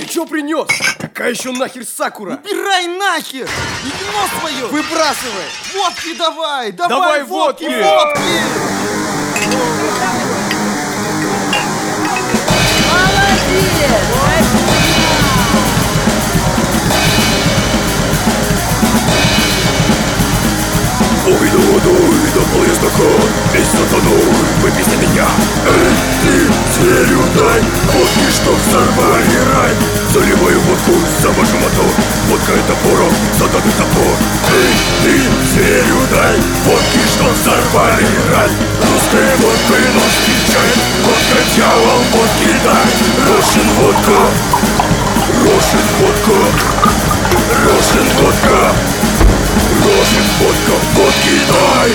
чё принес? Какая еще нахер сакура? Убирай нахер! И вино свое! Выбрасывай! Водки давай! Давай водки! водки! Водки! Ой, да водой, да плывешь стакан, весь сатаной, выпей за меня. Эй, ты, зверю дай, водки, чтоб взорвали рай. Заливаю водку, завожу мотор, водка это порох, заданный топор. Эй, ты, зверю дай, водки, чтоб взорвали рай. Русской водкой нож встречает, водка дьявол, водки дай. Рошин водка, Рошин водка, Рошин водка. Рошин водка, водки дай!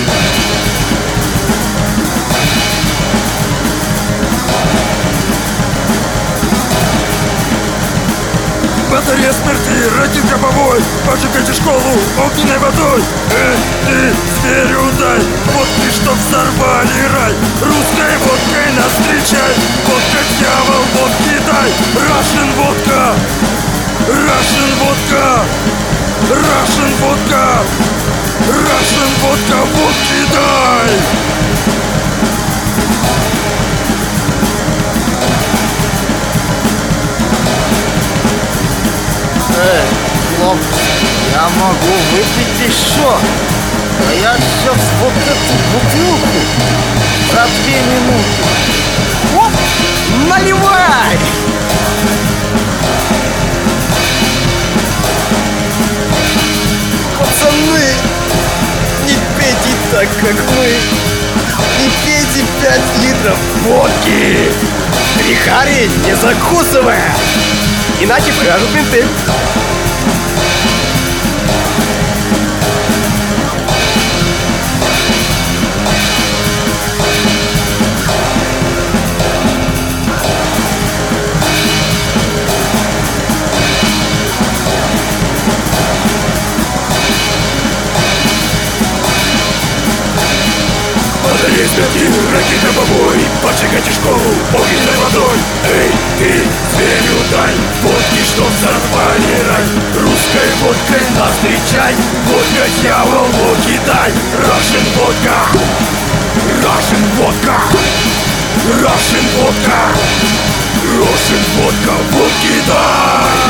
Батарея смерти, ради гробовой, поджигайте школу огненной водой. Эй, ты, зверю дай, водки, чтоб взорвали рай. Русской водкой нас встречай, водка дьявол, водки дай. Russian водка, Russian водка, Russian водка, Russian водка, водки дай! Эй, хлопцы, я могу выпить еще. А я сейчас вот эту бутылку за 2 минуты. Оп, наливай! Пацаны, не пейте так, как мы. Не пейте 5 литров водки. Трихари, не закусывая, иначе пряжут менты. Батарея смерти, ракета побой, поджигайте школу огненной водой. Эй, ты, зверю дай, водки, чтоб взорвали рай. Русской водкой нас встречай, водка дьявол, водки дай. Russian водка, Russian водка, Russian водка, Russian водка, водки дай.